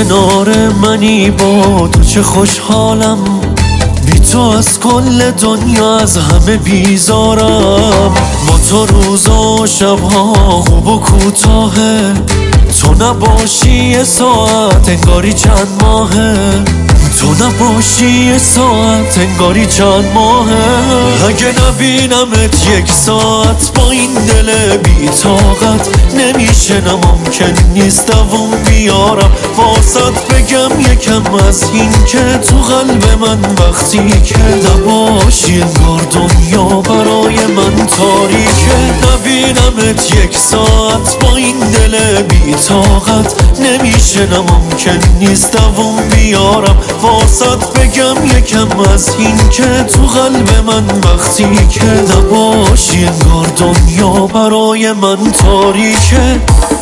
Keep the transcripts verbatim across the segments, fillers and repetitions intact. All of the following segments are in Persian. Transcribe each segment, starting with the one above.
کنار منی با تو چه خوشحالم، بی تو از کل دنیا از همه بیزارم. با تو روزا و شبها خوب و کوتاهه، تو نباشی یه ساعت انگاری چند ماهه، تو نباشی یه ساعت انگاری چند ماهه. اگه نبینمت یک ساعت با این دل بی طاقت، نمیشه نه ممکن نیست دووم بیارم واسط بگم یکم از این که تو قلب من وقتی که نباشی انگار دنیا برای من تاریکه. نبینمت یک ساعت با این دل بی طاقت، نمیشه نه ممکن نیست دووم بیارم واسط بگم یکم از این که تو قلب من وقتی که نباشی انگار دنیا برای من تاریکه.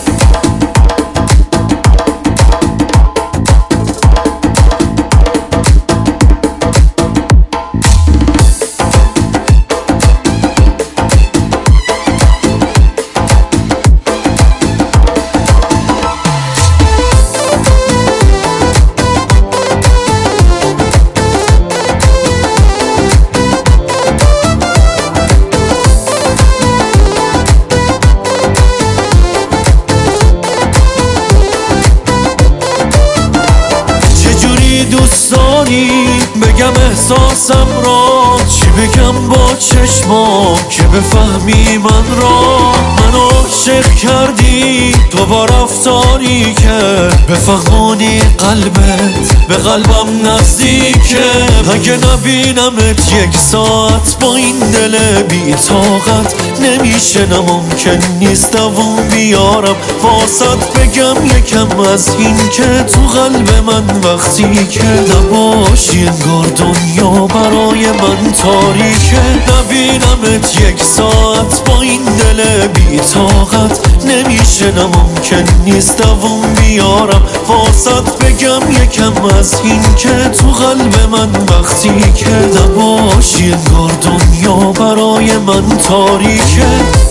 دوست داری بگم احساسم را، چی بگم با چشمام که بفهمی من را. منو عاشق کردی تو با رفتاری که بفهمونی قلبت به قلبم نزدیکه. اگه نبینمت یک ساعت با این دل بی طاقت، نمیشه نه ممکن نیست دووم بیارم واسط بگم یکم از این که تو قلب من وقتی که نباشی انگار دنیا برای من تاریکه. نبینمت یک ساعت با این دل بی طاقت، نمیشه نه ممکن نیست دووم بیارم واسط بگم یکم از این که تو قلب من وقتی که نباشی انگار دنیا برای من تاریکه.